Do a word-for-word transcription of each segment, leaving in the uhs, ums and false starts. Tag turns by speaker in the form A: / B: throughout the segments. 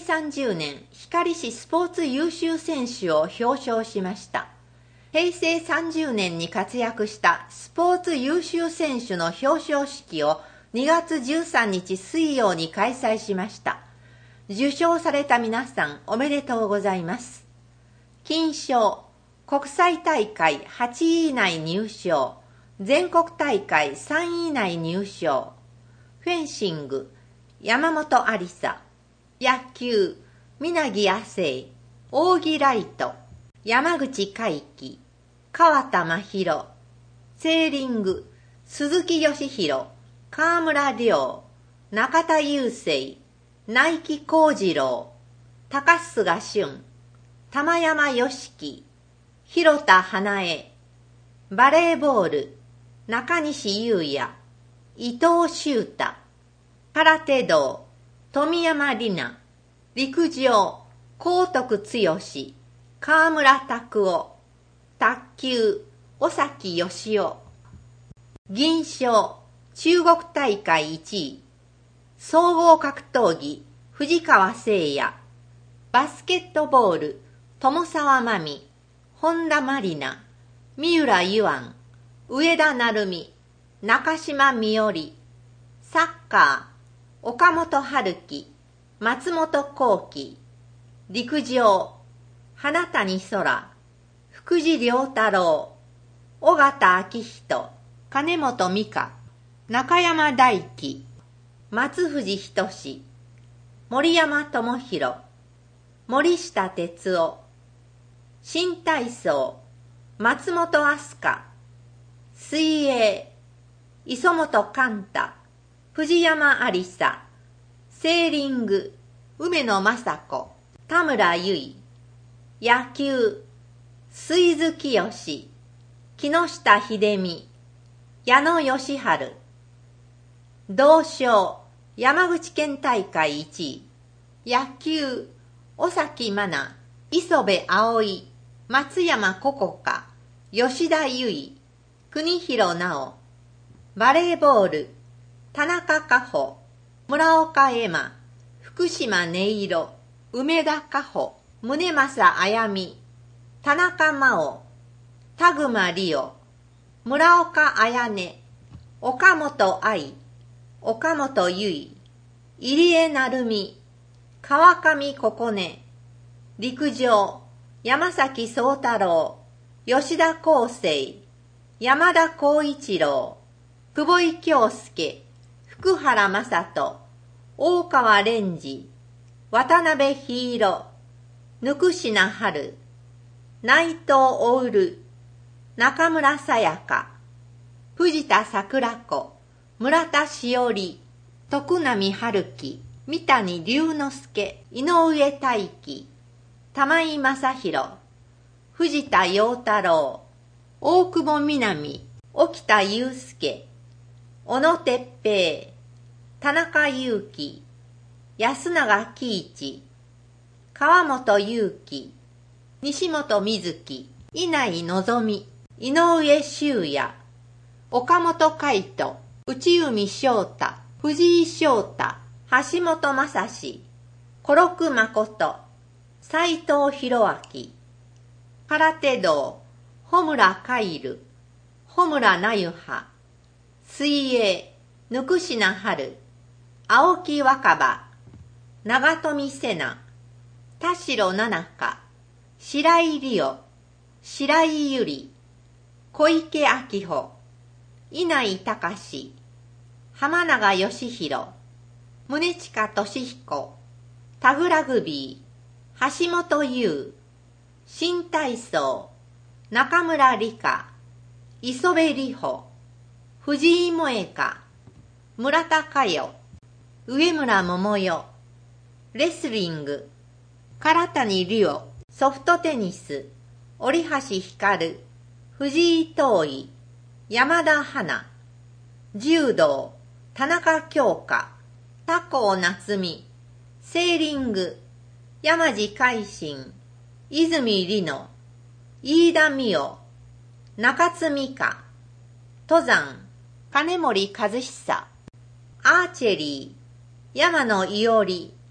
A: さんじゅうねん光市スポーツ優秀選手を表彰しました。へいせいさんじゅうねんに活躍したスポーツ優秀選手の表彰式をにがつじゅうさんにち水曜に開催しました。受賞された皆さんおめでとうございます。金賞、国際大会はちい以内入賞、全国大会さんい以内入賞。フェンシング、山本有沙。野球、皆木亜生、扇ライト、山口海輝、川田真宏。セーリング、鈴木義弘、川村亮、中田雄生、内木幸次郎、高須賀俊、玉山良樹、広田花江。バレーボール、中西優也、伊藤修太。空手道、富山里奈。陸上、高徳剛、川村拓夫。卓球、尾崎義夫。銀賞、中国大会いちい。総合格闘技、藤川誠也。バスケットボール、友沢真美、本田真里奈、三浦優杏、上田成美、中島美織。サッカー、岡本春樹、松本幸輝。陸上、花谷空、福地良太郎、尾形昭仁、金本美香、中山大輝、松藤仁志、森山智弘、森下哲夫。新体操、松本飛鳥。水泳、磯本寛太、藤山有沙。セーリング、梅野雅子、田村由衣。野球、水津清、木下秀美、矢野義治。同賞、山口県大会いちい。野球、尾崎真奈、磯部葵、松山心香、吉田優衣、国広直。バレーボール、田中佳穂、村岡恵馬、福島音色、梅田佳穂、宗正綾美、田中真央、田熊理央、村岡綾音、岡本愛、岡本結衣、入江成美、川上心音。陸上、山崎宗太郎、吉田康生、山田浩一郎、久保井京介、福原正人、大川蓮司、渡辺陽色、ぬ品春、内藤徹、中村さやか、藤田桜子、村田しおり、徳波春樹、三谷龍之介、井上大輝、玉井正宏、藤田陽太郎、大久保南、沖田祐介、小野哲平、田中裕樹、安永喜一、川本裕樹、西本瑞希、稲井のぞみ、井上修也、岡本海人、内海翔太、藤井翔太、橋本正史、小六誠、斉藤博明。空手道、穂村海流、穂村那由葉。水泳、ぬくしな春、青木若葉、長富瀬名、田代奈々香、白井理央、白井由里、小池晃穂、稲井隆、浜永義弘、宗近俊彦、タグラグビー、橋本優、新体操、中村理香、磯部里穂、藤井萌香、村田佳代、上村桃代。レスリング、唐谷理央、ソフトテニス、折橋光、藤井東衣、山田花。柔道、田中京香、田高夏実。セーリング、山地海進、泉里乃、飯田美代、中津美香。登山、金森和久。アーチェリー、山野伊織、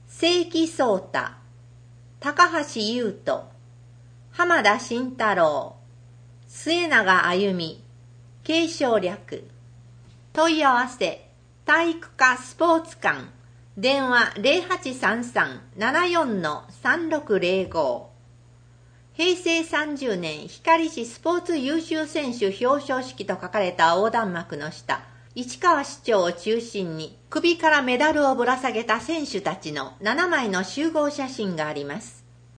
A: 正木壮太、高橋優斗、浜田慎太郎、末永歩美、継承略。問い合わせ、体育科スポーツ館、電話 ゼロはちさんさん ななよん さんろくゼロご。平成さんじゅうねん光市スポーツ優秀選手表彰式と書かれた横断幕の下、市川市長を中心に首からメダルをぶら下げた選手たちのななまいの集合写真があります。